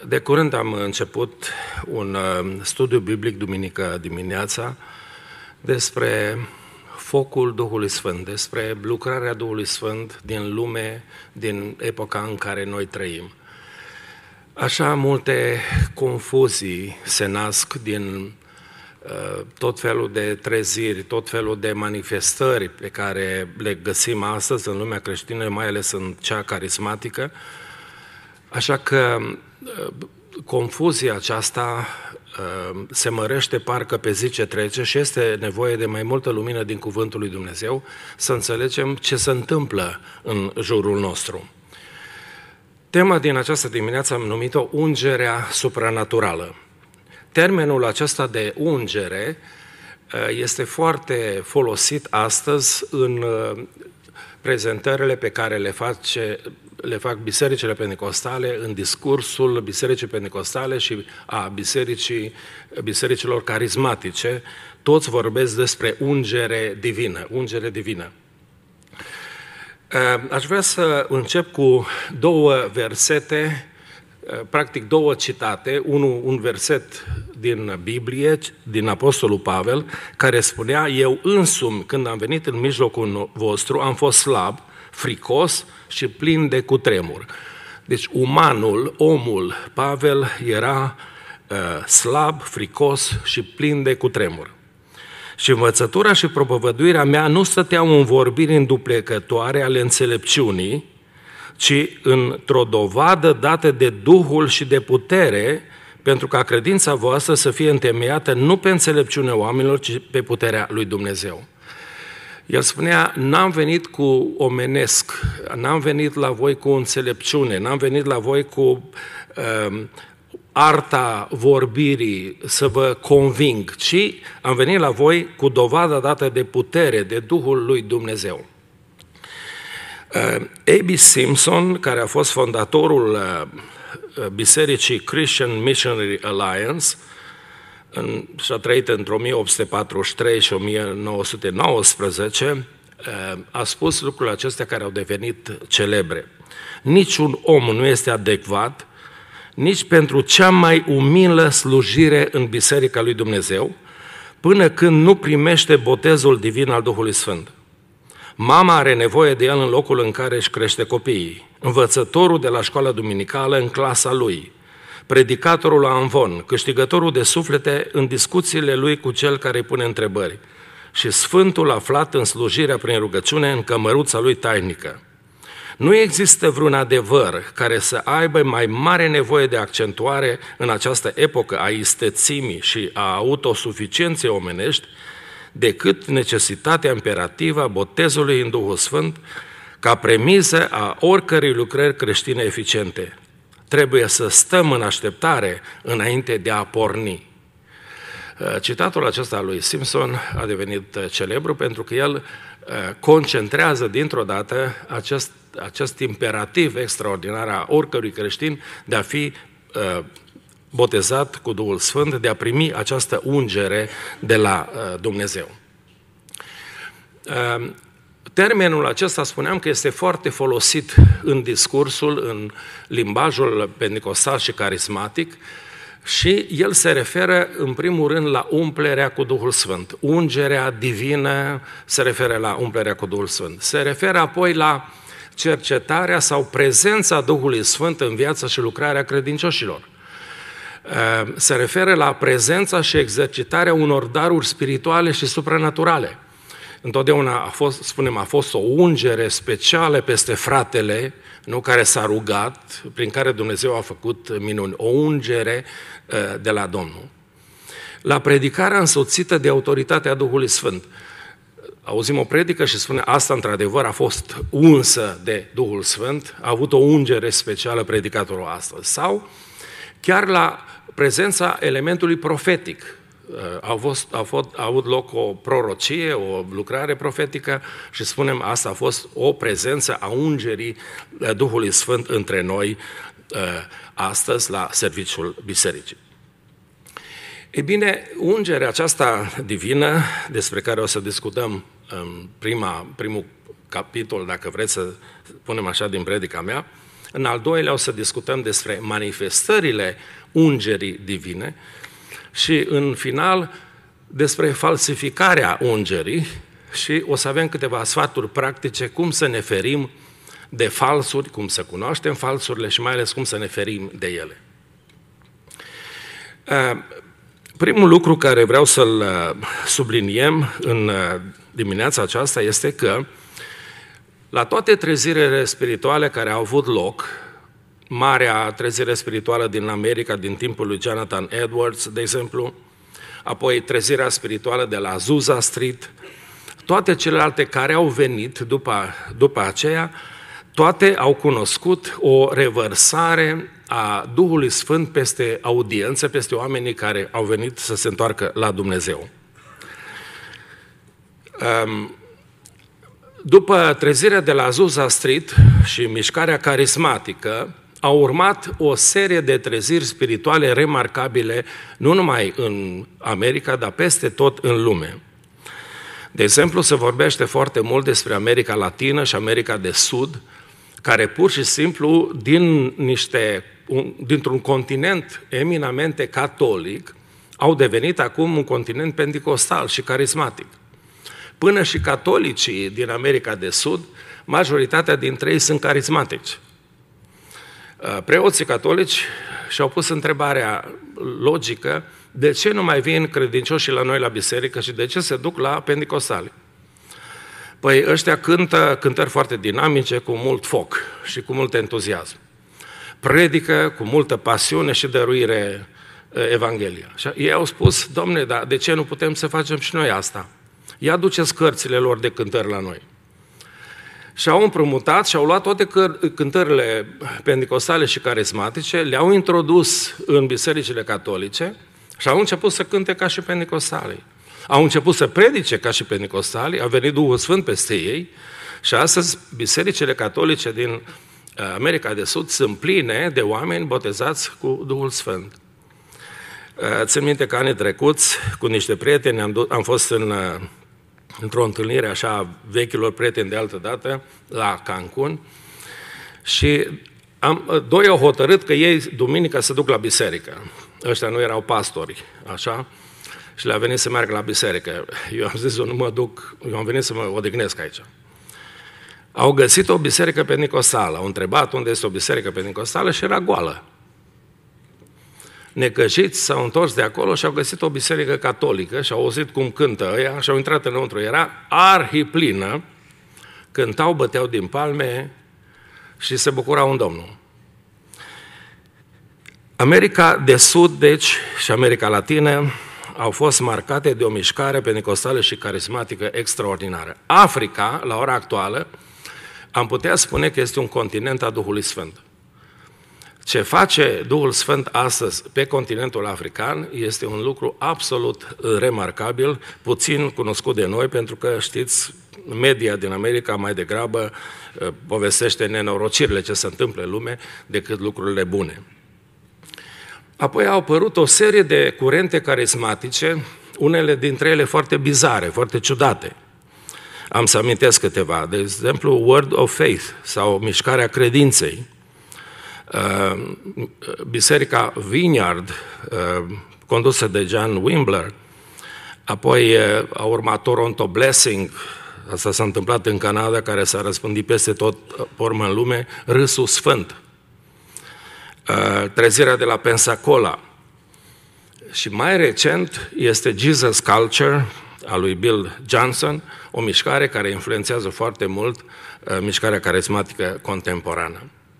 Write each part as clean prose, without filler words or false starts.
De curând am început un studiu biblic duminică dimineața despre focul Duhului Sfânt, despre lucrarea Duhului Sfânt din lume, din epoca în care noi trăim. Așa multe confuzii se nasc din tot felul de treziri, tot felul de manifestări pe care le găsim astăzi în lumea creștină, mai ales în cea carismatică. Așa că confuzia aceasta se mărește parcă pe zi ce trece și este nevoie de mai multă lumină din Cuvântul lui Dumnezeu să înțelegem ce se întâmplă în jurul nostru. Tema din această dimineață am numit-o ungerea supranaturală. Termenul acesta de ungere este foarte folosit astăzi în prezentările pe care le fac bisericile penticostale, în discursul bisericii penticostale și a bisericilor carismatice. Toți vorbesc despre ungere divină, ungere divină. Aș vrea să încep cu două versete, practic două citate, un verset din Biblie, din Apostolul Pavel, care spunea: eu însumi, când am venit în mijlocul vostru, am fost slab, fricos și plin de cutremur. Deci omul, Pavel, era slab, fricos și plin de cutremur. Și învățătura și propovăduirea mea nu stăteau în vorbiri înduplecătoare ale înțelepciunii, ci într-o dovadă dată de Duhul și de putere, pentru ca credința voastră să fie întemeiată nu pe înțelepciunea oamenilor, ci pe puterea lui Dumnezeu. El spunea: n-am venit cu omenesc, n-am venit la voi cu înțelepciune, n-am venit la voi cu arta vorbirii să vă conving, ci am venit la voi cu dovada dată de putere, de Duhul lui Dumnezeu. A.B. Simpson, care a fost fondatorul bisericii Christian Missionary Alliance, și-a trăit între 1843 și 1919, a spus lucrurile acestea care au devenit celebre. Niciun om nu este adecvat nici pentru cea mai umilă slujire în Biserica lui Dumnezeu, până când nu primește botezul divin al Duhului Sfânt. Mama are nevoie de el în locul în care își crește copiii, învățătorul de la școala duminicală în clasa lui, predicatorul la amvon, câștigătorul de suflete în discuțiile lui cu cel care îi pune întrebări și sfântul aflat în slujirea prin rugăciune în cămăruța lui tainică. Nu există vreun adevăr care să aibă mai mare nevoie de accentuare în această epocă a istețimii și a autosuficienței omenești decât necesitatea imperativă a botezului în Duhul Sfânt ca premiză a oricărei lucrări creștine eficiente. Trebuie să stăm în așteptare înainte de a porni. Citatul acesta al lui Simpson a devenit celebru pentru că el concentrează dintr-o dată acest imperativ extraordinar a oricărui creștin de a fi botezat cu Duhul Sfânt, de a primi această ungere de la Dumnezeu. Termenul acesta, spuneam că este foarte folosit în discursul, în limbajul penticostal și carismatic, și el se referă în primul rând la umplerea cu Duhul Sfânt. Ungerea divină se referă la umplerea cu Duhul Sfânt. Se referă apoi la cercetarea sau prezența Duhului Sfânt în viața și lucrarea credincioșilor. Se referă la prezența și exercitarea unor daruri spirituale și supranaturale. Întotdeauna a fost o ungere specială peste fratele, nu, care s-a rugat, prin care Dumnezeu a făcut minuni, o ungere de la Domnul. La predicarea însoțită de autoritatea Duhului Sfânt. Auzim o predică și spune: asta într-adevăr a fost unsă de Duhul Sfânt, a avut o ungere specială predicatorul astăzi. Sau chiar la prezența elementului profetic. A avut loc o prorocie, o lucrare profetică și spunem asta a fost o prezență a ungerii Duhului Sfânt între noi astăzi la serviciul bisericii. Ei bine, ungerea aceasta divină, despre care o să discutăm în primul capitol, dacă vreți să punem așa din predica mea, În al doilea o să discutăm despre manifestările ungerii divine și în final despre falsificarea ungerii și o să avem câteva sfaturi practice cum să ne ferim de falsuri, cum să cunoaștem falsurile și mai ales cum să ne ferim de ele. Primul lucru care vreau să-l subliniem în dimineața aceasta este că la toate trezirile spirituale care au avut loc, marea trezire spirituală din America din timpul lui Jonathan Edwards, de exemplu, apoi trezirea spirituală de la Azusa Street, toate celelalte care au venit după aceea, toate au cunoscut o revărsare a Duhului Sfânt peste audiență, peste oamenii care au venit să se întoarcă la Dumnezeu. După trezirea de la Azusa Street și mișcarea carismatică, au urmat o serie de treziri spirituale remarcabile, nu numai în America, dar peste tot în lume. De exemplu, se vorbește foarte mult despre America Latină și America de Sud, care pur și simplu, dintr-un continent eminamente catolic, au devenit acum un continent penticostal și carismatic. Până și catolicii din America de Sud, majoritatea dintre ei sunt carismatici. Preoții catolici și-au pus întrebarea logică, de ce nu mai vin credincioșii la noi la biserică și de ce se duc la penticostali? Păi ăștia cântă cântări foarte dinamice, cu mult foc și cu mult entuziasm. Predică cu multă pasiune și dăruire Evanghelia. Și ei au spus, Domne, dar de ce nu putem să facem și noi asta? Ia duceți cărțile lor de cântări la noi. Și au împrumutat și au luat toate cântările penticostale și carismatice, le-au introdus în bisericile catolice și au început să cânte ca și penticostalii. Au început să predice ca și penticostalii, a venit Duhul Sfânt peste ei și astăzi bisericile catolice din America de Sud sunt pline de oameni botezați cu Duhul Sfânt. Țin minte că anii trecuți, cu niște prieteni, am fost într-o întâlnire așa vechilor prieteni de altă dată, la Cancun, și doi au hotărât că ei duminica se duc la biserică. Ăștia nu erau pastori, așa, și le-a venit să meargă la biserică. Eu am zis, eu nu mă duc, eu am venit să mă odihnesc aici. Au găsit o biserică penticostală, au întrebat unde este o biserică penticostală și era goală. Necăjiți s-au întors de acolo și au găsit o biserică catolică și au auzit cum cântă ăia și au intrat înăuntru. Era arhiplină, cântau, băteau din palme și se bucurau în Domnul. America de Sud, deci, și America Latină au fost marcate de o mișcare penticostală și carismatică extraordinară. Africa, la ora actuală, am putea spune că este un continent al Duhului Sfânt. Ce face Duhul Sfânt astăzi pe continentul african este un lucru absolut remarcabil, puțin cunoscut de noi, pentru că, știți, media din America mai degrabă povestește nenorocirile ce se întâmplă în lume decât lucrurile bune. Apoi au apărut o serie de curente carismatice, unele dintre ele foarte bizare, foarte ciudate. Am să amintesc câteva, de exemplu Word of Faith sau Mișcarea Credinței, Biserica Vineyard, condusă de John Wimbler, apoi a urmat Toronto Blessing, asta s-a întâmplat în Canada, care s-a răspândit peste tot, pormă în lume, Râsul Sfânt, trezirea de la Pensacola. Și mai recent este Jesus Culture, a lui Bill Johnson, o mișcare care influențează foarte mult mișcarea carismatică contemporană.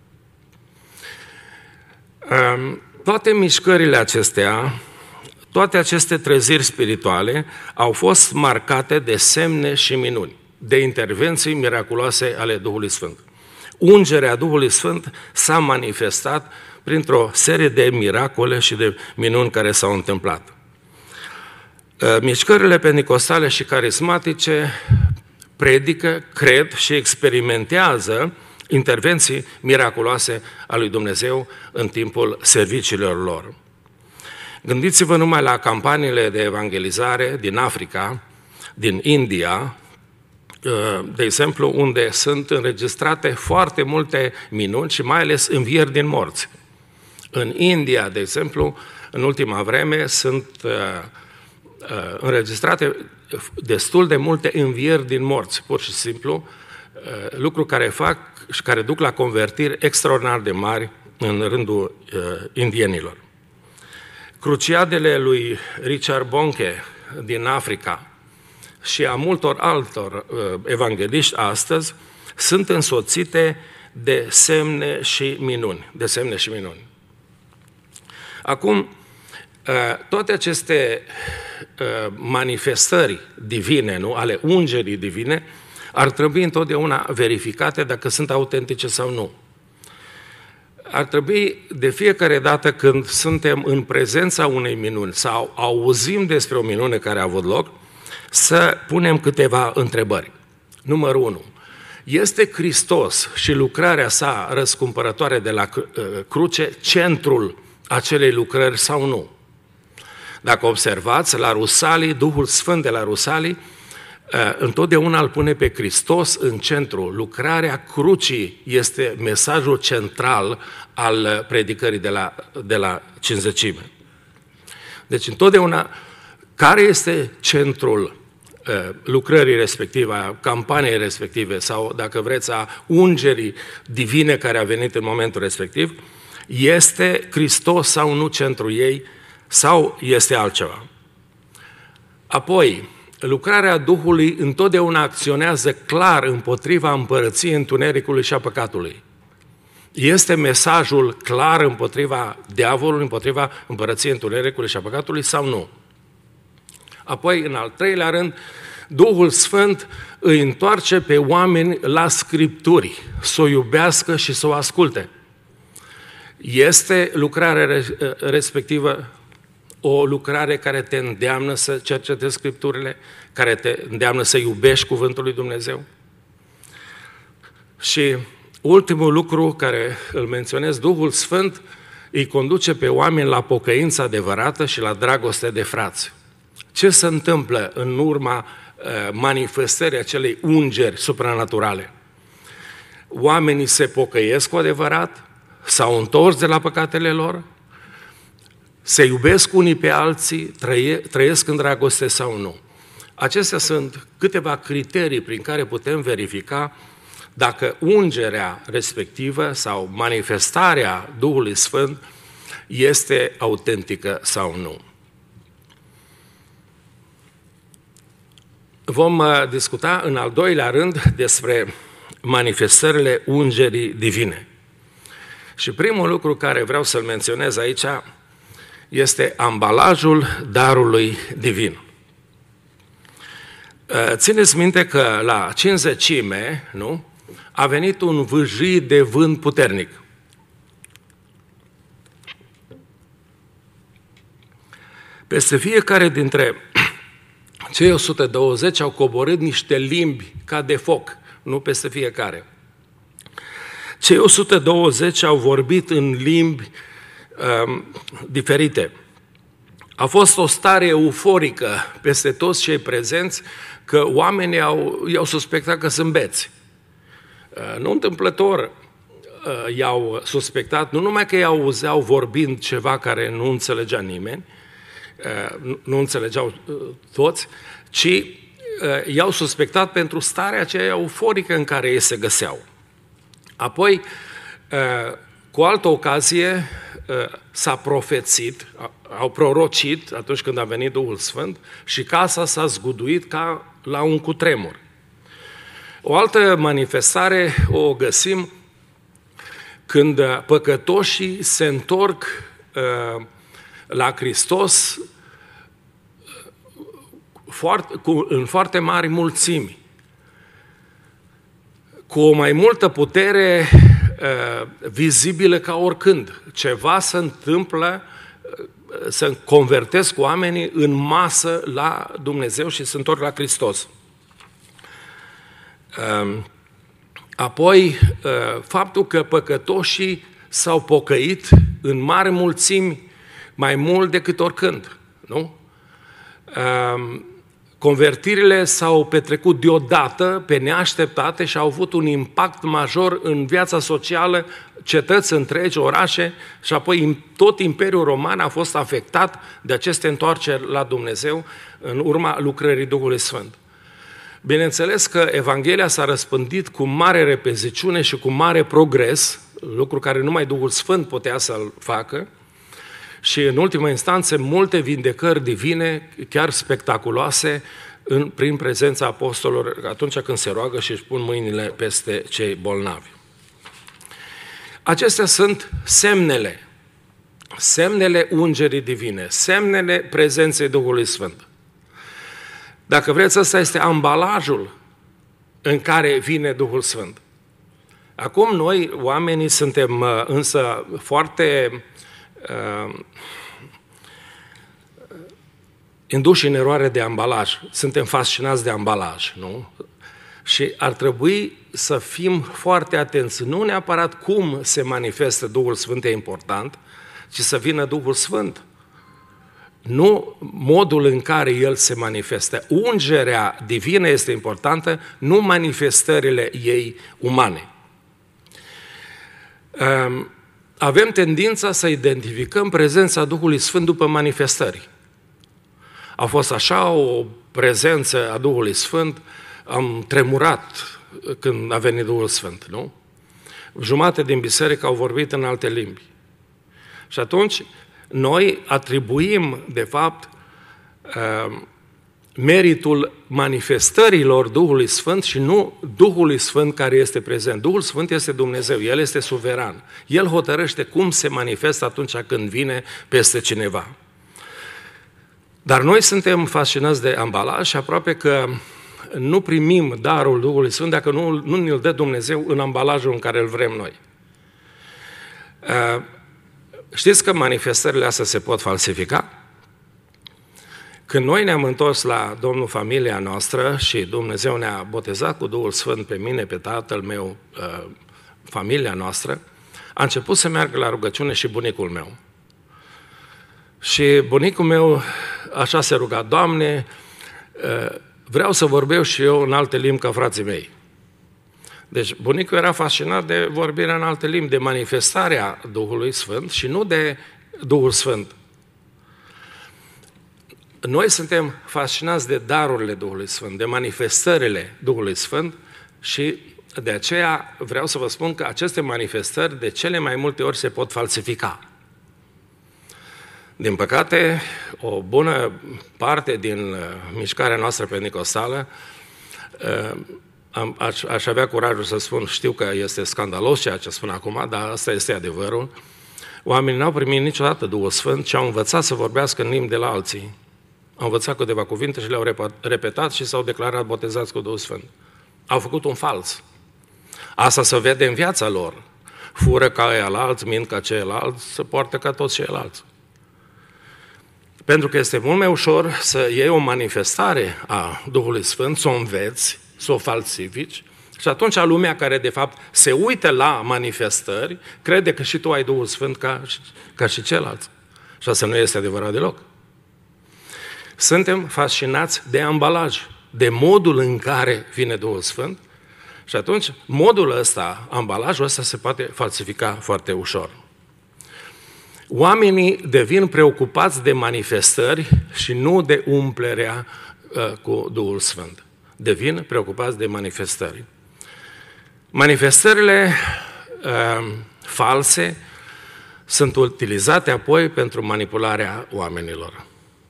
Toate mișcările acestea, toate aceste treziri spirituale au fost marcate de semne și minuni, de intervenții miraculoase ale Duhului Sfânt. Ungerea Duhului Sfânt s-a manifestat printr-o serie de miracole și de minuni care s-au întâmplat. Mișcările penticostale și carismatice predică, cred și experimentează intervenții miraculoase a lui Dumnezeu în timpul serviciilor lor. Gândiți-vă numai la campaniile de evangelizare din Africa, din India, de exemplu, unde sunt înregistrate foarte multe minuni și mai ales învieri din morți. În India, de exemplu, în ultima vreme sunt înregistrate destul de multe învieri din morți, pur și simplu, lucruri care fac și care duc la convertiri extraordinar de mari în rândul indienilor. Cruciadele lui Richard Bonke din Africa și a multor altor evangeliști astăzi sunt însoțite de semne și minuni. Acum, toate aceste manifestări divine, nu, ale ungerii divine, ar trebui întotdeauna verificate dacă sunt autentice sau nu. Ar trebui de fiecare dată când suntem în prezența unei minuni sau auzim despre o minune care a avut loc, să punem câteva întrebări. Numărul 1. Este Hristos și lucrarea sa răscumpărătoare de la cruce centrul acelei lucrări sau nu? Dacă observați, la Rusalii, Duhul Sfânt de la Rusalii, întotdeauna îl pune pe Hristos în centru. Lucrarea crucii este mesajul central al predicării de la Cincizecime. Deci întotdeauna, care este centrul lucrării respective, a campaniei respective sau, dacă vreți, a ungerii divine care a venit în momentul respectiv? Este Hristos sau nu centrul ei sau este altceva? Apoi, lucrarea Duhului întotdeauna acționează clar împotriva împărăției întunericului și a păcatului. Este mesajul clar împotriva diavolului, împotriva împărăției întunericului și a păcatului sau nu? Apoi, în al treilea rând, Duhul Sfânt îi întoarce pe oameni la Scripturi, să o iubească și să o asculte. Este lucrarea respectivă o lucrare care te îndeamnă să cercetezi Scripturile, care te îndeamnă să iubești Cuvântul lui Dumnezeu? Și ultimul lucru care îl menționez, Duhul Sfânt îi conduce pe oameni la pocăință adevărată și la dragoste de frați. Ce se întâmplă în urma manifestării acelei ungeri supranaturale? Oamenii se pocăiesc cu adevărat, s-au întors de la păcatele lor, se iubesc unii pe alții, trăiesc în dragoste sau nu. Acestea sunt câteva criterii prin care putem verifica dacă ungerea respectivă sau manifestarea Duhului Sfânt este autentică sau nu. Vom discuta în al doilea rând despre manifestările ungerii divine. Și primul lucru care vreau să-l menționez aici este ambalajul darului divin. Țineți minte că la Cincizecime, nu, a venit un vâjit de vânt puternic. Peste fiecare dintre cei 120 au coborât niște limbi ca de foc, nu peste fiecare. Cei 120 au vorbit în limbi diferite. A fost o stare euforică peste toți cei prezenți că oamenii i-au suspectat că sunt beți. Nu întâmplător i-au suspectat, nu numai că i-au auzeau vorbind ceva care nu înțelegea nimeni, nu înțelegeau toți, ci i-au suspectat pentru starea aceea euforică în care ei se găseau. Apoi, cu altă ocazie, s-a profețit, au prorocit atunci când a venit Duhul Sfânt și casa s-a zguduit ca la un cutremur. O altă manifestare o găsim când păcătoșii se întorc la Hristos în foarte mari mulțimi, cu o mai multă putere vizibilă ca oricând. Ceva se întâmplă, se convertesc oamenii în masă la Dumnezeu și se întorc la Hristos. Apoi, faptul că păcătoșii s-au pocăit în mari mulțimi mai mult decât oricând, nu? Convertirile s-au petrecut deodată, pe neașteptate și au avut un impact major în viața socială, cetăți întregi, orașe și apoi tot Imperiul Roman a fost afectat de aceste întoarceri la Dumnezeu în urma lucrării Duhului Sfânt. Bineînțeles că Evanghelia s-a răspândit cu mare repeziciune și cu mare progres, lucru care numai Duhul Sfânt putea să-l facă, și în ultimă instanță multe vindecări divine, chiar spectaculoase, prin prezența apostolilor atunci când se roagă și își pun mâinile peste cei bolnavi. Acestea sunt semnele ungerii divine, semnele prezenței Duhului Sfânt. Dacă vreți, ăsta este ambalajul în care vine Duhul Sfânt. Acum noi, oamenii, suntem însă foarte induși în eroare de ambalaj. Suntem fascinați de ambalaj, nu? Și ar trebui să fim foarte atenți. Nu neapărat cum se manifestă Duhul Sfânt e important, ci să vină Duhul Sfânt. Nu modul în care El se manifestă. Ungerea divină este importantă, nu manifestările ei umane. Avem tendința să identificăm prezența Duhului Sfânt după manifestări. A fost așa o prezență a Duhului Sfânt, am tremurat când a venit Duhul Sfânt, nu? Jumate din biserică au vorbit în alte limbi. Și atunci noi atribuim, de fapt, meritul manifestărilor Duhului Sfânt și nu Duhului Sfânt care este prezent. Duhul Sfânt este Dumnezeu, El este suveran. El hotărăște cum se manifestă atunci când vine peste cineva. Dar noi suntem fascinați de ambalaj și aproape că nu primim darul Duhului Sfânt dacă nu ne-l dă Dumnezeu în ambalajul în care îl vrem noi. Știți că manifestările astea se pot falsifica? Când noi ne-am întors la Domnul familia noastră și Dumnezeu ne-a botezat cu Duhul Sfânt pe mine, pe tatăl meu, familia noastră, a început să meargă la rugăciune și bunicul meu. Și bunicul meu așa se ruga: Doamne, vreau să vorbesc și eu în alte limbi ca frații mei. Deci bunicul era fascinat de vorbirea în alte limbi, de manifestarea Duhului Sfânt și nu de Duhul Sfânt. Noi suntem fascinați de darurile Duhului Sfânt, de manifestările Duhului Sfânt și de aceea vreau să vă spun că aceste manifestări de cele mai multe ori se pot falsifica. Din păcate, o bună parte din mișcarea noastră penticostală, aș avea curajul să spun, știu că este scandalos ceea ce spun acum, dar asta este adevărul, oamenii n-au primit niciodată Duhul Sfânt și au învățat să vorbească în limbi de la alții. Au învățat câteva cuvinte și le-au repetat și s-au declarat botezați cu Duhul Sfânt. Au făcut un fals. Asta se vede în viața lor. Fură ca ăialalți, mint ca ceilalți, se poartă ca toți ceilalți. Pentru că este mult mai ușor să iei o manifestare a Duhului Sfânt, să o înveți, să o falsifici, și atunci lumea care de fapt se uită la manifestări crede că și tu ai Duhul Sfânt ca și ceilalți. Și asta nu este adevărat deloc. Suntem fascinați de ambalaj, de modul în care vine Duhul Sfânt și atunci modul ăsta, ambalajul ăsta se poate falsifica foarte ușor. Oamenii devin preocupați de manifestări și nu de umplerea cu Duhul Sfânt. Devin preocupați de manifestări. Manifestările false sunt utilizate apoi pentru manipularea oamenilor.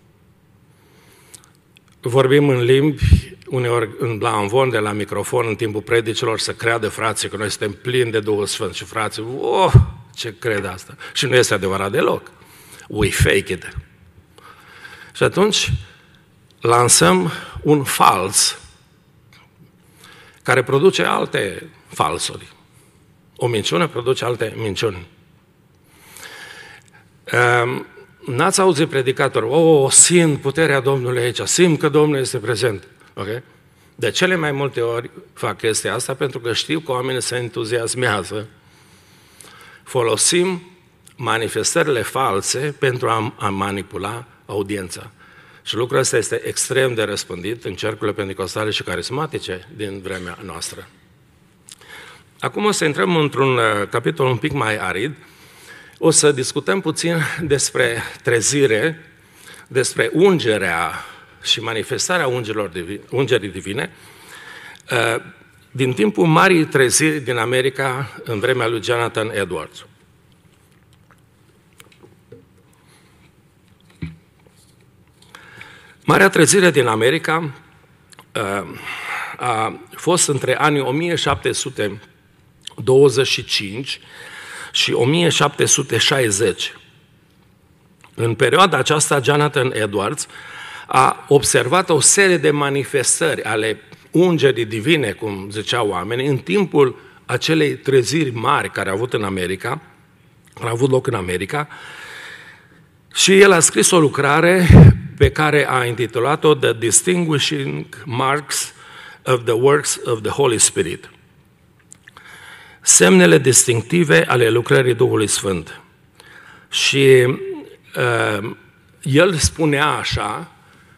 Vorbim în limbi, uneori la amvon, de la microfon, în timpul predicilor, să creadă frații că noi suntem plini de Duhul Sfânt și frații, ce cred asta? Și nu este adevărat deloc. We fake it. Și atunci lansăm un fals care produce alte falsuri. O minciună produce alte minciuni. N-ați auzit predicatori, simt puterea Domnului aici, simt că Domnul este prezent. Okay? De cele mai multe ori fac chestia asta pentru că știu că oamenii se entuziasmează. Folosim manifestările false pentru a manipula audiența. Și lucrul ăsta este extrem de răspândit în cercurile pentecostale și carismatice din vremea noastră. Acum o să intrăm într-un capitol un pic mai arid. O să discutăm puțin despre trezire, despre ungerea și manifestarea ungerii divine din timpul marii treziri din America în vremea lui Jonathan Edwards. Marea trezire din America a fost între anii 1725 și 1760. În perioada aceasta, Jonathan Edwards a observat o serie de manifestări ale ungerii divine, cum ziceau oamenii, în timpul acelei treziri mari care au avut loc în America, și el a scris o lucrare pe care a intitulat-o The Distinguishing Marks of the Works of the Holy Spirit. Semnele distinctive ale lucrării Duhului Sfânt. Și el spunea așa,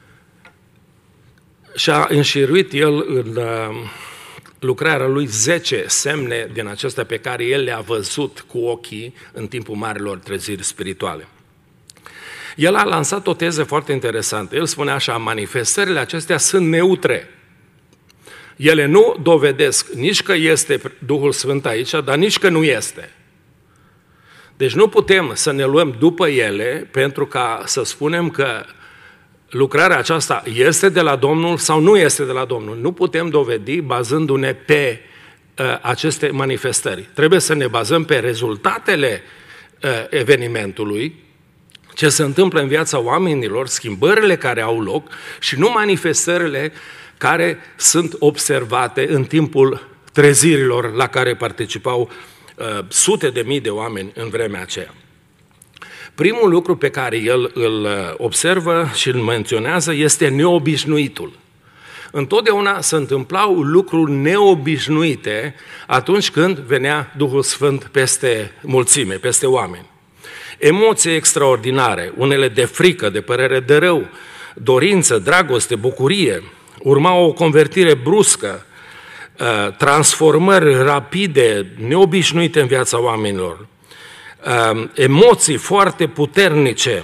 și a înșiruit el în lucrarea lui 10 semne din acestea pe care el le-a văzut cu ochii în timpul marilor treziri spirituale. El a lansat o teză foarte interesantă. El spune așa: manifestările acestea sunt neutre. Ele nu dovedesc nici că este Duhul Sfânt aici, dar nici că nu este. Deci nu putem să ne luăm după ele pentru ca să spunem că lucrarea aceasta este de la Domnul sau nu este de la Domnul. Nu putem dovedi bazându-ne pe aceste manifestări. Trebuie să ne bazăm pe rezultatele evenimentului, ce se întâmplă în viața oamenilor, schimbările care au loc și nu manifestările care sunt observate în timpul trezirilor la care participau sute de mii de oameni în vremea aceea. Primul lucru pe care el îl observă și îl menționează este neobișnuitul. Întotdeauna se întâmplau lucruri neobișnuite atunci când venea Duhul Sfânt peste mulțime, peste oameni. Emoții extraordinare, unele de frică, de părere de rău, dorință, dragoste, bucurie, urma o convertire bruscă, transformări rapide, neobișnuite în viața oamenilor, emoții foarte puternice,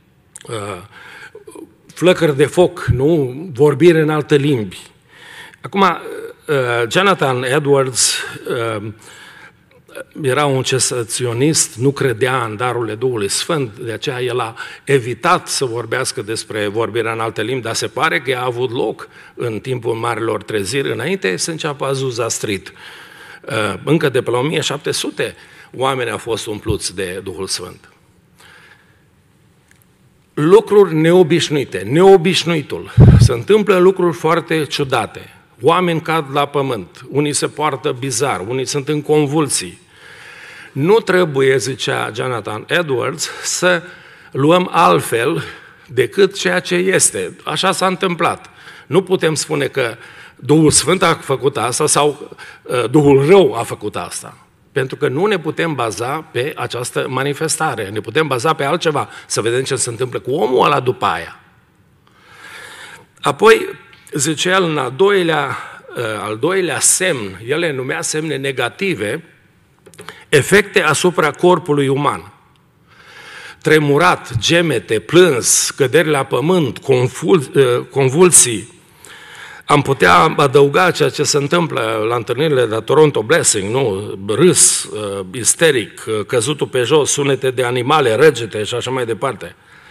flăcări de foc, nu? Vorbire în alte limbi. Acum, Jonathan Edwards era un cesaționist, nu credea în darurile Duhului Sfânt, de aceea el a evitat să vorbească despre vorbirea în alte limbi, dar se pare că a avut loc în timpul marilor treziri, înainte să înceapă Azusa Street. Încă de pe la 1700, oamenii au fost umpluți de Duhul Sfânt. Lucruri neobișnuite, neobișnuitul. Se întâmplă lucruri foarte ciudate. Oameni cad la pământ, unii se poartă bizar, unii sunt în convulsii. Nu trebuie, zicea Jonathan Edwards, să luăm altfel decât ceea ce este. Așa s-a întâmplat. Nu putem spune că Duhul Sfânt a făcut asta sau Duhul rău a făcut asta. Pentru că nu ne putem baza pe această manifestare, ne putem baza pe altceva, să vedem ce se întâmplă cu omul ăla după aia. Apoi, zice el, în al doilea semn, el le numea semne negative, efecte asupra corpului uman. Tremurat, gemete, plâns, căderi la pământ, convulsii. Am putea adăuga ceea ce se întâmplă la întâlnirile de Toronto Blessing, nu? Râs, isteric, căzutul pe jos, sunete de animale, răgete și așa mai departe.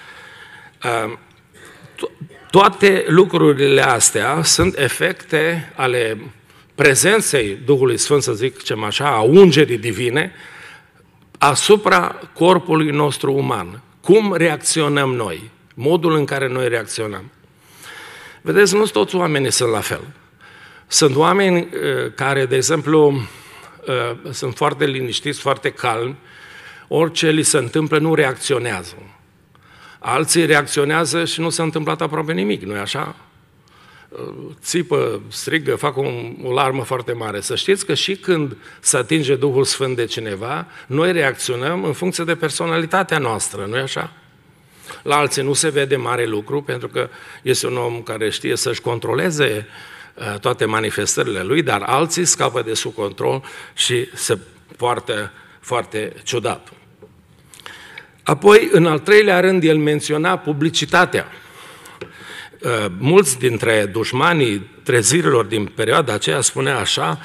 Toate lucrurile astea sunt efecte ale prezenței Duhului Sfânt, să zicem așa, a ungerii divine, asupra corpului nostru uman. Cum reacționăm noi? Modul în care noi reacționăm. Vedeți, nu toți oamenii sunt la fel. Sunt oameni care, de exemplu, sunt foarte liniștiți, foarte calmi, orice li se întâmplă nu reacționează. Alții reacționează și nu s-a întâmplat aproape nimic, nu-i așa? Țipă, strigă, fac o larmă foarte mare. Să știți că și când se atinge Duhul Sfânt de cineva, noi reacționăm în funcție de personalitatea noastră, nu-i așa? la alții nu se vede mare lucru, pentru că este un om care știe să-și controleze toate manifestările lui, dar alții scapă de sub control și se poartă foarte ciudat. Apoi, în al treilea rând, el menționa publicitatea. Mulți dintre dușmanii trezirilor din perioada aceea spunea așa: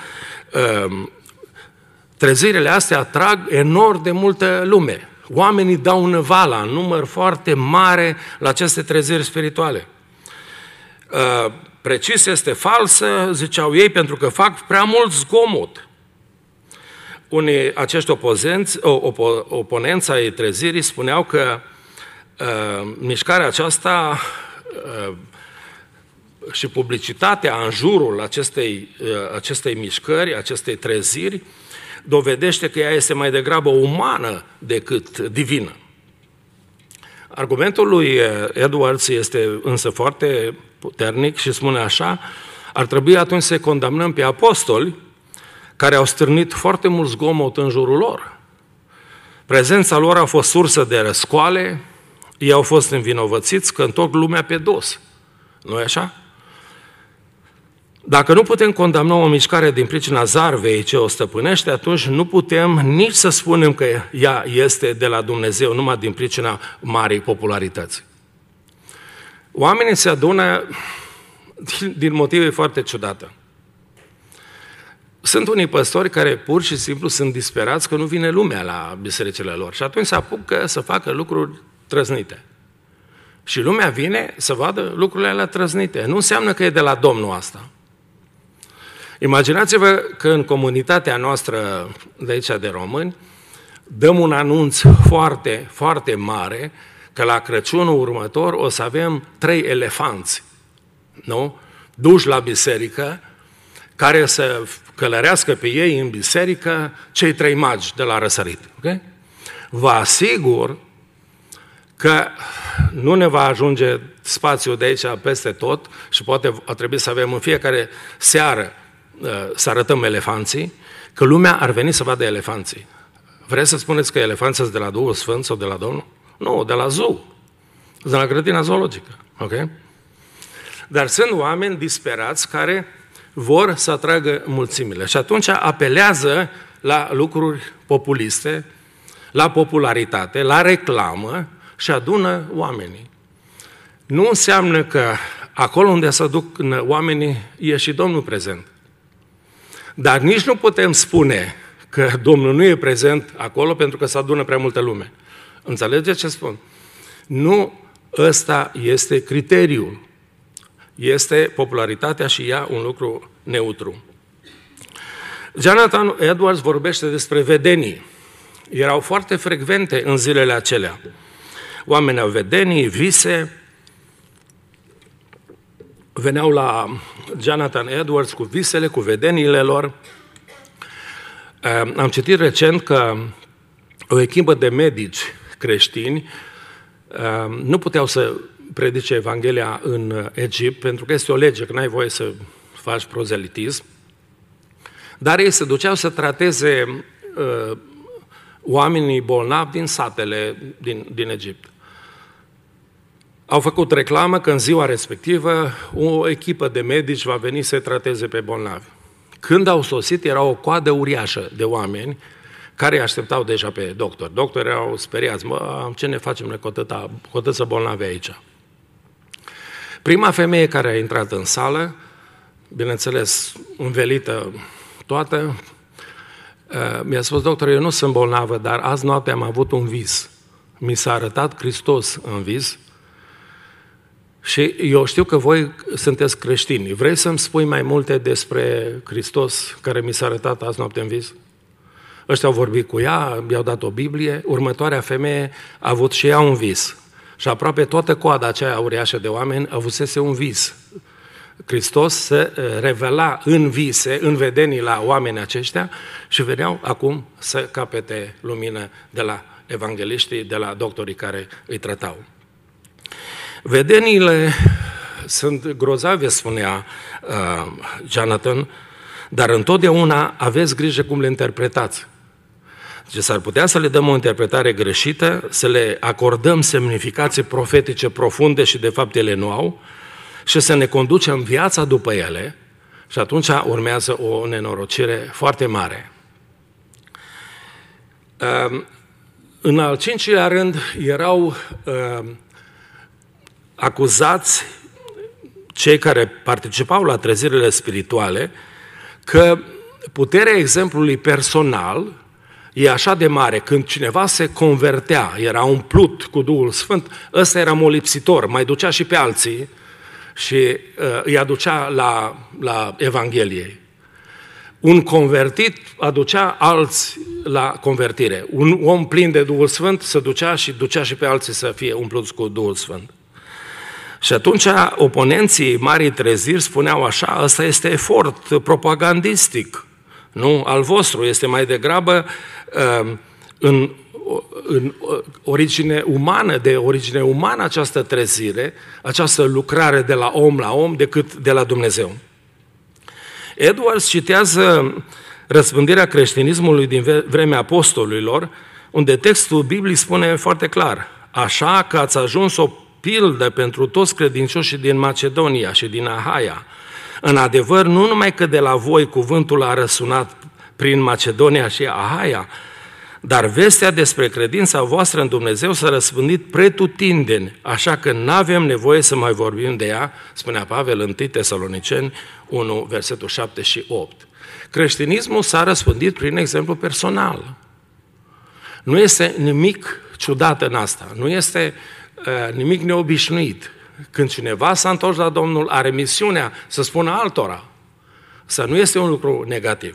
trezirile astea atrag enorm de multă lume. Oamenii dau năvala în număr foarte mare la aceste treziri spirituale. Precis este falsă, ziceau ei, pentru că fac prea mult zgomot. Unii acești oponenți ai trezirii spuneau că mișcarea aceasta și publicitatea în jurul acestei mișcări, acestei treziri, dovedește că ea este mai degrabă umană decât divină. Argumentul lui Edwards este însă foarte puternic și spune așa: ar trebui atunci să condamnăm pe apostoli care au stârnit foarte mult zgomot în jurul lor. Prezența lor a fost sursă de răscoale, ei au fost învinovățiți că întorc lumea pe dos. Nu-i așa? Dacă nu putem condamna o mișcare din pricina zarvei ce o stăpânește, atunci nu putem nici să spunem că ea este de la Dumnezeu, numai din pricina marii popularități. Oamenii se adună din motive foarte ciudate. Sunt unii păstori care pur și simplu sunt disperați că nu vine lumea la bisericile lor și atunci se apucă să facă lucruri trăznite. Și lumea vine să vadă lucrurile alea trăznite. Nu înseamnă că e de la Domnul asta. Imaginați-vă că în comunitatea noastră de aici de români dăm un anunț foarte, foarte mare că la Crăciunul următor o să avem 3 elefanți, nu? Duși la biserică, care să călărească pe ei în biserică cei 3 magi de la răsărit. Okay? Vă asigur că nu ne va ajunge spațiul de aici peste tot și poate a trebui să avem în fiecare seară să arătăm elefanții, că lumea ar veni să vadă elefanții. Vreți să spuneți că elefanții sunt de la Duhul Sfânt sau de la Domnul? Nu, de la zoo. De la grădina zoologică. Okay? Dar sunt oameni disperați care vor să atragă mulțimile. Și atunci apelează la lucruri populiste, la popularitate, la reclamă și adună oamenii. Nu înseamnă că acolo unde se duc oamenii e și Domnul prezent. Dar nici nu putem spune că Domnul nu e prezent acolo pentru că se adună prea multă lume. Înțelegeți ce spun? Nu ăsta este criteriul. Este popularitatea și ea un lucru neutru. Jonathan Edwards vorbește despre vedenii. Erau foarte frecvente în zilele acelea. Oamenii au vedenii, vise. Veneau la Jonathan Edwards cu visele, cu vedeniile lor. Am citit recent că o echipă de medici creștini nu puteau să predice Evanghelia în Egipt, pentru că este o lege, că n-ai voie să faci prozelitism, dar ei se duceau să trateze oamenii bolnavi din satele din Egipt. Au făcut reclamă că în ziua respectivă o echipă de medici va veni să trateze pe bolnavi. Când au sosit, era o coadă uriașă de oameni care îi așteptau deja pe doctor. Doctorii erau speriați: ce ne facem noi cu atâția bolnavi aici? Prima femeie care a intrat în sală, bineînțeles învelită toată, mi-a spus: doctor, eu nu sunt bolnavă, dar azi noapte am avut un vis. Mi s-a arătat Hristos în vis și eu știu că voi sunteți creștini. Vrei să-mi spui mai multe despre Hristos care mi s-a arătat azi noapte în vis? Ăștia au vorbit cu ea, i-au dat o Biblie. Următoarea femeie a avut și ea un vis. Și aproape toată coada aceea uriașă de oameni avusese un vis. Hristos se revela în vise, în vedenii la oamenii aceștia și veneau acum să capete lumină de la evangeliștii, de la doctorii care îi tratau. Vedeniile sunt grozave, spunea Jonathan, dar întotdeauna aveți grijă cum le interpretați. Deci s-ar putea să le dăm o interpretare greșită, să le acordăm semnificații profetice profunde și de fapt ele nu au, și să ne conducem viața după ele, și atunci urmează o nenorocire foarte mare. În al cincilea rând erau acuzați cei care participau la trezirile spirituale că puterea exemplului personal e așa de mare, când cineva se convertea, era umplut cu Duhul Sfânt, ăsta era molipsitor, mai ducea și pe alții și îi aducea la Evanghelie. Un convertit aducea alți la convertire. Un om plin de Duhul Sfânt se ducea și pe alții să fie umpluți cu Duhul Sfânt. Și atunci oponenții Marii Treziri spuneau așa: ăsta este efort propagandistic, nu al vostru, este mai degrabă în origine umană, de origine umană această trezire, această lucrare de la om decât de la Dumnezeu. Edwards citează răspândirea creștinismului din vremea apostolilor, unde textul Bibliei spune foarte clar: așa că ați ajuns o pildă pentru toți credincioșii din Macedonia și din Ahaia. În adevăr, nu numai că de la voi cuvântul a răsunat prin Macedonia și Ahaia, dar vestea despre credința voastră în Dumnezeu s-a răspândit pretutindeni, așa că n-avem nevoie să mai vorbim de ea, spunea Pavel în 1 Tesaloniceni 1, versetul 7 și 8. Creștinismul s-a răspândit prin exemplu personal. Nu este nimic ciudat în asta, nu este nimic neobișnuit. Când cineva s-a întors la Domnul, are misiunea să spună altora, să nu este un lucru negativ.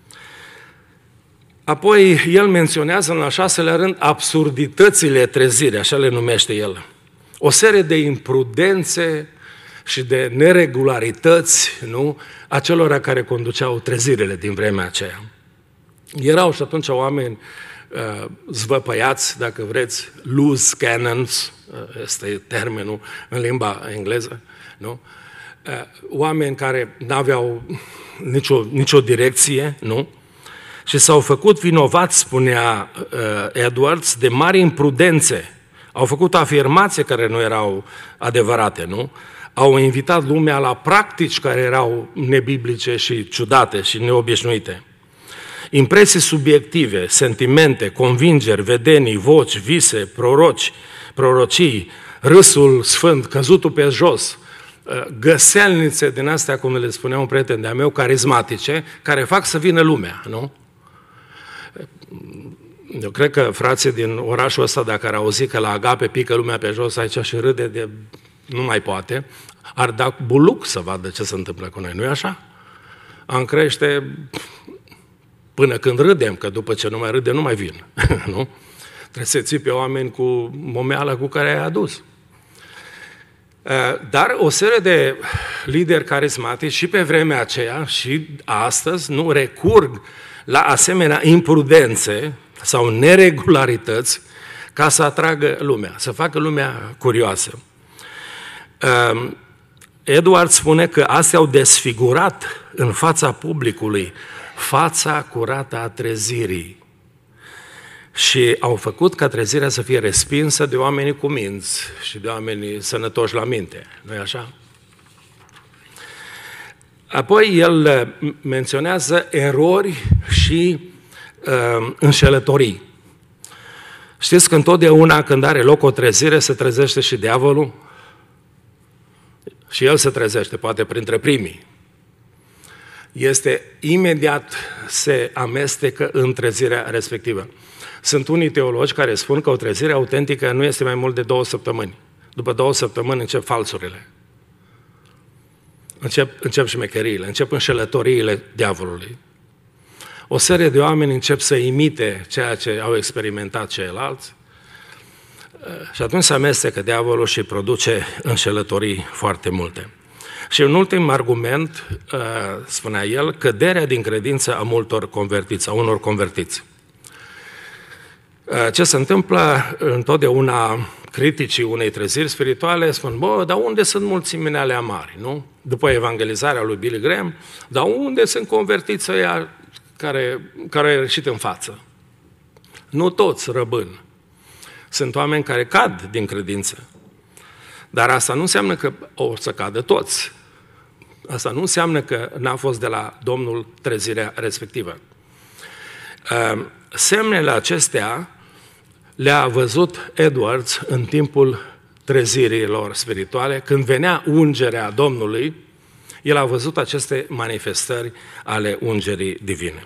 Apoi el menționează în al 6-lea rând absurditățile trezirii, așa le numește el. O serie de imprudențe și de neregularități, nu, a celor care conduceau trezirile din vremea aceea. Erau și atunci oameni zvăpăiați, dacă vreți, loose cannons, este termenul în limba engleză, nu? Oameni care n-aveau nicio direcție, nu? Și s-au făcut vinovați, spunea Edwards, de mari imprudențe. Au făcut afirmații care nu erau adevărate, nu? Au invitat lumea la practici care erau nebiblice și ciudate și neobișnuite. Impresii subiective, sentimente, convingeri, vedenii, voci, vise, prorocii, râsul sfânt, căzutul pe jos, găselnițe din astea, cum le spunea un prieten de-a meu, carismatice, care fac să vină lumea, nu? Eu cred că frații din orașul ăsta, dacă ar auzi că la Agape pică lumea pe jos aici și râde de nu mai poate, ar da buluc să vadă ce se întâmplă cu noi, nu-i așa? Am crește până când râdem, că după ce nu mai râde, nu mai vin, nu? Trebuie să ții pe oameni cu momeala cu care ai adus. Dar o serie de lideri carismatici și pe vremea aceea și astăzi nu recurg la asemenea imprudențe sau neregularități ca să atragă lumea, să facă lumea curioasă. Edward spune că astea au desfigurat în fața publicului fața curată a trezirii și au făcut ca trezirea să fie respinsă de oamenii cu minți și de oamenii sănătoși la minte, nu-i așa? Apoi el menționează erori și înșelătorii. Știți că întotdeauna când are loc o trezire se trezește și diavolul? Și el se trezește, poate printre primii. Imediat se amestecă în trezirea respectivă. Sunt unii teologi care spun că o trezire autentică nu este mai mult de 2 săptămâni. După 2 săptămâni încep falsurile. Încep șmecheriile, încep înșelătoriile diavolului. O serie de oameni încep să imite ceea ce au experimentat ceilalți și atunci se amestecă diavolul și produce înșelătorii foarte multe. Și un ultim argument, spunea el, căderea din credință a multor convertiți, a unor convertiți. Ce se întâmplă întotdeauna criticii unei treziri spirituale spun, dar unde sunt mulțimile alea mari, nu? După evangelizarea lui Billy Graham, dar unde sunt convertiți ăia care au ieșit în față? Nu toți răbân. Sunt oameni care cad din credință. Dar asta nu înseamnă că o să cadă toți. Asta nu înseamnă că n-a fost de la Domnul trezirea respectivă. Semnele acestea le-a văzut Edwards în timpul trezirilor spirituale. Când venea ungerea Domnului, el a văzut aceste manifestări ale ungerii divine.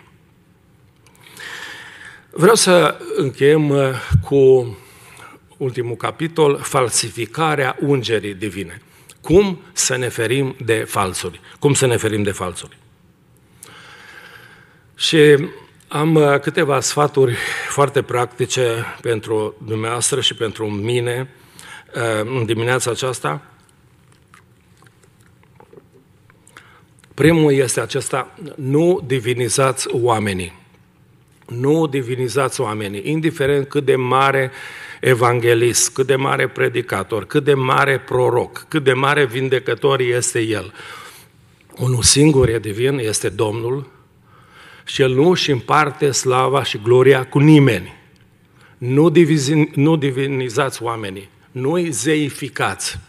Vreau să încheiem cu ultimul capitol, falsificarea ungerii divine. Cum să ne ferim de falsuri? Cum să ne ferim de falsuri? Și am câteva sfaturi foarte practice pentru dumneavoastră și pentru mine în dimineața aceasta. Primul este acesta: nu divinizați oamenii. Nu divinizați oamenii, indiferent cât de mare evanghelist, cât de mare predicator, cât de mare proroc, cât de mare vindecător este el. Unul singur e divin, este Domnul, și El nu își împarte slava și gloria cu nimeni. Nu divinizați oamenii, nu-i zeificați.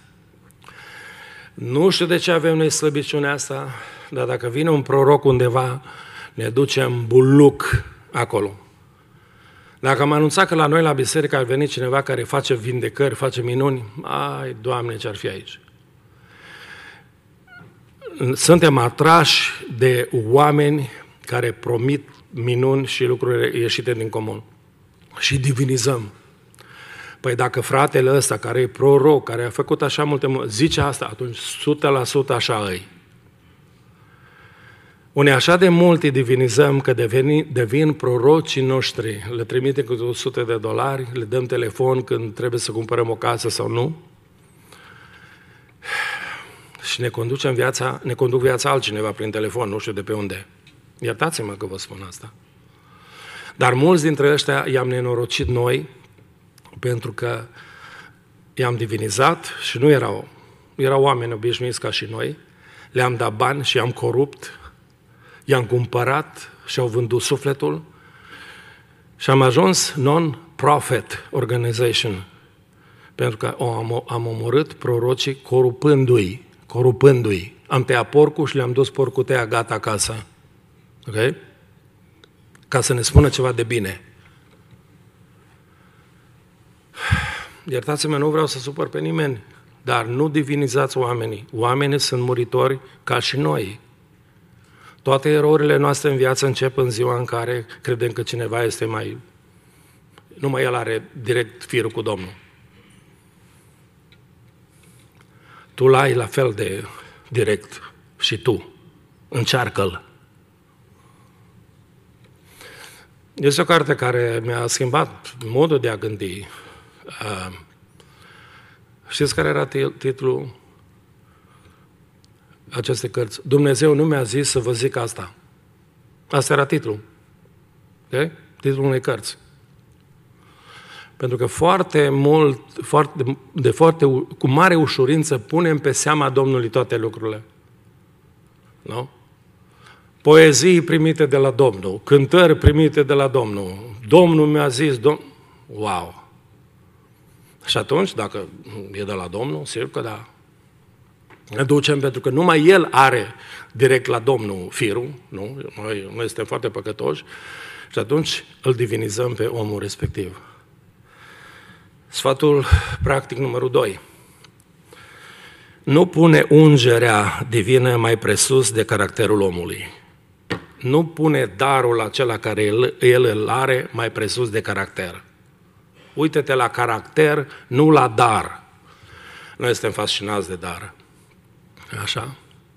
Nu știu de ce avem noi slăbiciunea asta, dar dacă vine un proroc undeva, ne ducem buluc acolo. Dacă am anunțat că la noi la biserică ar veni cineva care face vindecări, face minuni, ai, Doamne, ce-ar fi aici? Suntem atrași de oameni care promit minuni și lucruri ieșite din comun. Și divinizăm. Păi dacă fratele ăsta, care e proroc, care a făcut așa multe, zice asta, atunci 100% așa îi. Unii așa de mult îi divinizăm că devin prorocii noștri. Le trimitem cu $100, le dăm telefon când trebuie să cumpărăm o casă sau nu. Și ne conduc viața altcineva prin telefon, nu știu de pe unde. Iertați-mă că vă spun asta. Dar mulți dintre ăștia i-am nenorocit noi pentru că i-am divinizat și nu erau oameni obișnuiți ca și noi. Le-am dat bani și i-am corupt, i-am cumpărat și au vândut sufletul și am ajuns non-profit organization pentru că am omorât prorocii corupându-i. Am tăiat porcul și le-am dus porcul tăiat gata acasă. Ok? Ca să ne spună ceva de bine. Iertați-mă, nu vreau să supăr pe nimeni, dar nu divinizați oamenii. Oamenii sunt muritori ca și noi. Toate erorile noastre în viață încep în ziua în care credem că cineva este numai el are direct firul cu Domnul. Tu l-ai la fel de direct și tu. Încearcă-l. Este o carte care mi-a schimbat modul de a gândi. Știți care era titlul acestei cărți? Dumnezeu nu mi-a zis să vă zic asta. Asta era titlul. Okay? Titlul unei cărți. Pentru că cu mare ușurință punem pe seama Domnului toate lucrurile. Nu? Poezii primite de la Domnul, cântări primite de la Domnul. Domnul mi-a zis, wow! Și atunci, dacă e de la Domnul, sigur că da. Ne ducem pentru că numai El are direct la Domnul firul, nu? Noi suntem foarte păcătoși și atunci îl divinizăm pe omul respectiv. Sfatul practic numărul 2. Nu pune ungerea divină mai presus de caracterul omului. Nu pune darul acela care el îl are mai presus de caracter. Uită-te la caracter, nu la dar. Noi suntem fascinați de dar. Așa?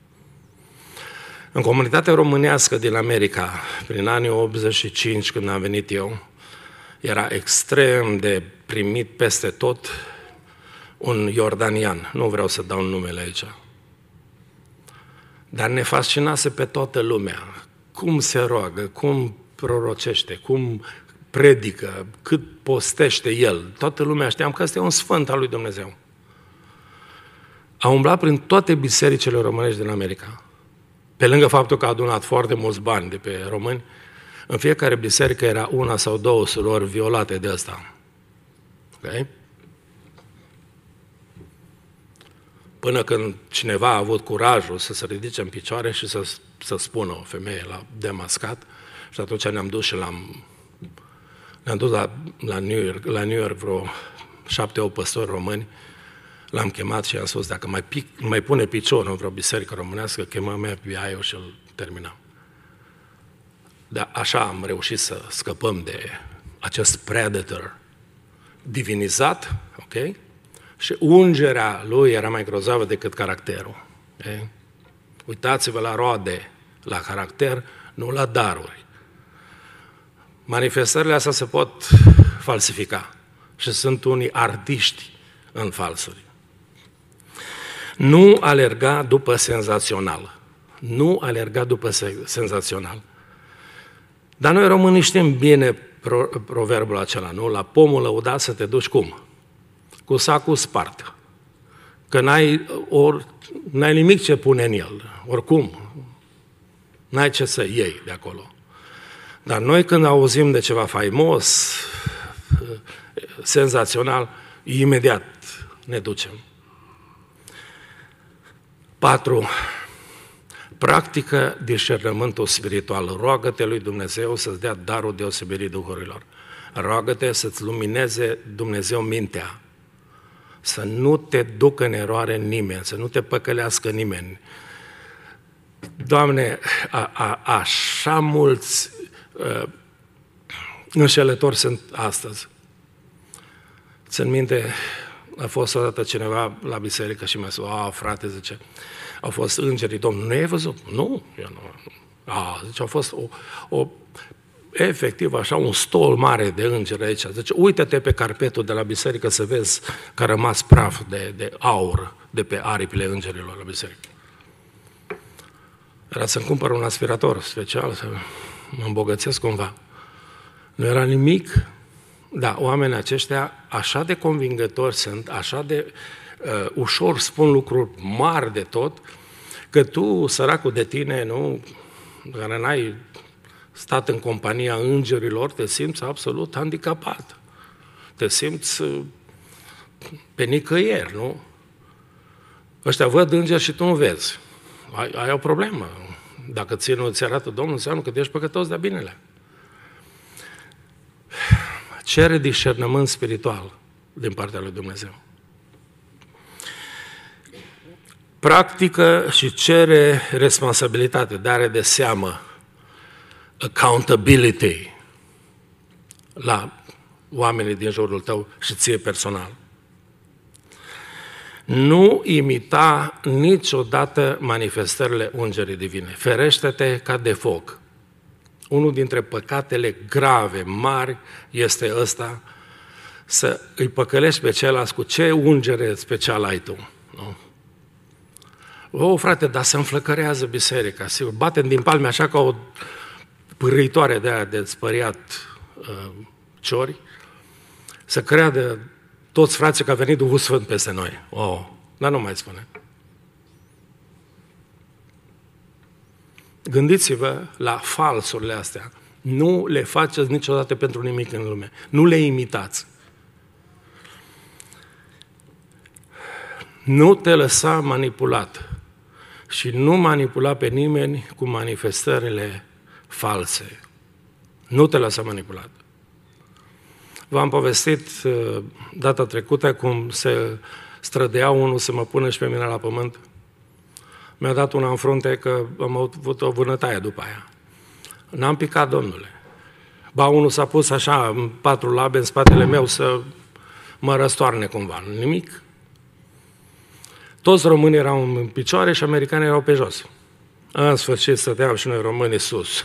În comunitatea românească din America, prin anii 85, când am venit eu, era extrem de primit peste tot un iordanian. Nu vreau să dau numele aici. Dar ne fascinase pe toată lumea. Cum se roagă, cum prorocește, cum predică, cât postește el. Toată lumea știam că ăsta e un sfânt al lui Dumnezeu. A umblat prin toate bisericile românești din America. Pe lângă faptul că a adunat foarte mulți bani de pe români, În fiecare biserică era una sau două surori violate de ăsta. Ok? Până când cineva a avut curajul să se ridice în picioare și să spună o femeie la demascat, și atunci ne-am dus și ne-am dus la New York vreo 7-8 păstori români, l-am chemat și i-am spus, dacă mai pune piciorul în vreo biserică românească, chemăm FBI-ul și îl terminăm. Dar așa am reușit să scăpăm de acest predator divinizat, ok? Și ungerea lui era mai grozavă decât caracterul. Okay? Uitați-vă la roade, la caracter, nu la daruri. Manifestările astea se pot falsifica și sunt unii artiști în falsuri. Nu alerga după senzațional. Nu alerga după senzațional. Dar noi românii știm bine proverbul acela, nu? La pomul lăudat să te duci cum? Cu sacul spart. Că n-ai nimic ce pune în el. Oricum, n-ai ce să iei de acolo. Dar noi când auzim de ceva faimos, senzațional, imediat ne ducem. 4. Practică discernământul spiritual. Roagă-te lui Dumnezeu să-ți dea darul deosebirii duhurilor. Roagă-te să-ți lumineze Dumnezeu mintea. Să nu te ducă în eroare nimeni, să nu te păcălească nimeni. Doamne, așa mulți înșelători sunt astăzi. Țin minte, a fost odată cineva la biserică și mi-a spus, frate, zice, au fost îngerii Domnului. Nu ai văzut? Nu, eu nu. Zice, a fost efectiv așa un stol mare de îngeri aici. Zice, uită-te pe carpetul de la biserică să vezi că a rămas praf de aur de pe aripile îngerilor la biserică. Era să-mi cumpăr un aspirator special, să mă îmbogățesc cumva. Nu era nimic, dar oamenii aceștia așa de convingători sunt, așa de ușor spun lucruri mari de tot, că tu, săracul de tine, nu, care n-ai stat în compania îngerilor, te simți absolut handicapat. Te simți pe nicăieri, nu? Ăștia văd îngeri și tu nu vezi. Ai o problemă. Dacă ție nu ți arată Domnul, înseamnă că tu ești păcătos de binele. Cere discernământ spiritual din partea lui Dumnezeu. Practică și cere responsabilitate, dare de seamă, accountability la oamenii din jurul tău și ție personal. Nu imita niciodată manifestările ungerii divine. Ferește-te ca de foc. Unul dintre păcatele grave, mari, este ăsta, să îi păcălești pe ceilalți cu ce ungere special ai tu. Nu? Frate, dar se înflăcărează biserica, sigur. Batem din palme așa ca o pârâitoare de aia de spăriat ciori, să creadă toți frații că a venit Duhul Sfânt peste noi. Dar nu mai spune. Gândiți-vă la falsurile astea. Nu le faceți niciodată pentru nimic în lume. Nu le imitați. Nu te lăsa manipulat și nu manipula pe nimeni cu manifestările false. Nu te lăsa manipulat. V-am povestit data trecută cum se strădea unul să mă pună și pe mine la pământ. Mi-a dat una în frunte că am avut o vânătaie după aia. N-am picat, Domnule. Ba, unul s-a pus așa în 4 labe în spatele meu să mă răstoarne cumva. Nimic. Toți românii erau în picioare și americanii erau pe jos. În sfârșit stăteam și noi românii sus.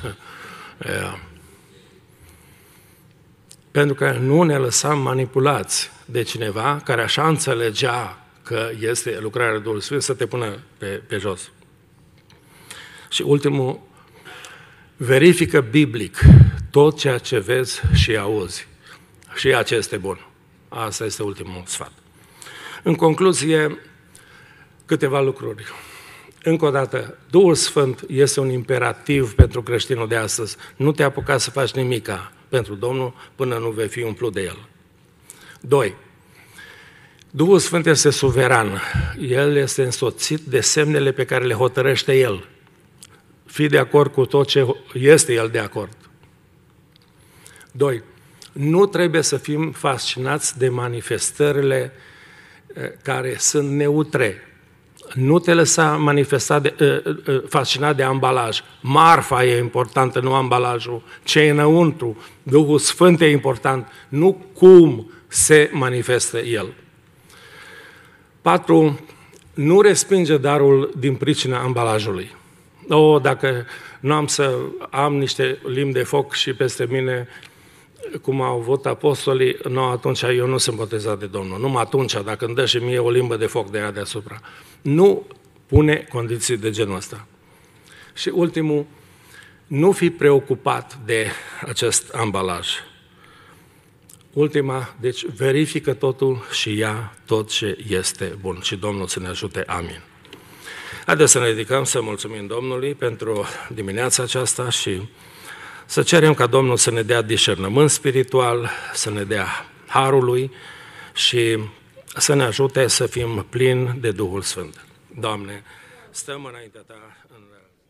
Pentru că nu ne lăsam manipulați de cineva care așa înțelegea că este lucrarea Duhului Sfânt să te pună pe jos. Și ultimul, verifică biblic tot ceea ce vezi și auzi. Și aceea este bun. Asta este ultimul sfat. În concluzie, câteva lucruri. Încă o dată, Duhul Sfânt este un imperativ pentru creștinul de astăzi. Nu te apuca să faci nimica pentru Domnul până nu vei fi umplut de El. 2. Duhul Sfânt este suveran. El este însoțit de semnele pe care le hotărăște El. Fii de acord cu tot ce este El de acord. 2. Nu trebuie să fim fascinați de manifestările care sunt neutre. Nu te lăsa fascinat de ambalaj. Marfa e importantă, nu ambalajul. Ce e înăuntru, Duhul Sfânt e important, nu cum se manifestă El. 4. Nu respinge darul din pricina ambalajului. Dacă nu am să am niște limbi de foc și peste mine, cum au avut apostolii, atunci eu nu sunt botezat de Domnul. Numai atunci, dacă îmi dă și mie o limbă de foc de aia deasupra. Nu pune condiții de genul ăsta. Și ultimul, nu fi preocupat de acest ambalaj. Ultima, deci verifică totul și ia tot ce este bun. Și Domnul să ne ajute. Amin. Haideți să ne ridicăm, să mulțumim Domnului pentru dimineața aceasta și să cerem ca Domnul să ne dea discernământ spiritual, să ne dea harul Lui și să ne ajute să fim plini de Duhul Sfânt. Doamne, stăm înaintea Ta în